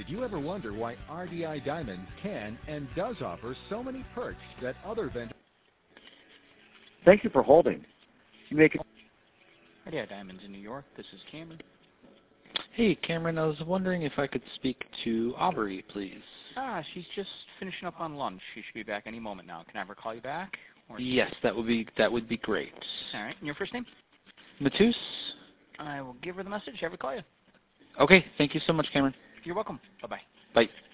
Did you ever wonder why RDI Diamonds can and does offer so many perks that other vendors... Thank you for holding. You make it... RDI Diamonds in New York. This is Cameron. Hey, Cameron, I was wondering if I could speak to Aubrey, please. She's just finishing up on lunch. She should be back any moment now. Can I have her call you back? Yes, that would be great. All right. And your first name? Matus? I will give her the message. Have her call you. Okay, thank you so much, Cameron. You're welcome. Bye-bye. Bye.